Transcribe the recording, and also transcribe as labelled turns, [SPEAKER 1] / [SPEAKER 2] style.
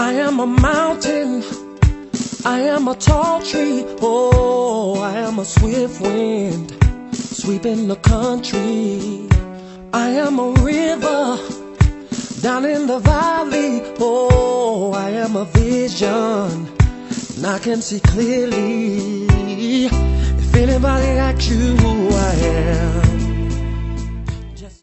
[SPEAKER 1] I am a mountain, I am a tall tree, oh, I am a swift wind, sweeping the country. I am a river, down in the valley, oh, I am a vision, and I can see clearly. If anybody asks you who I am,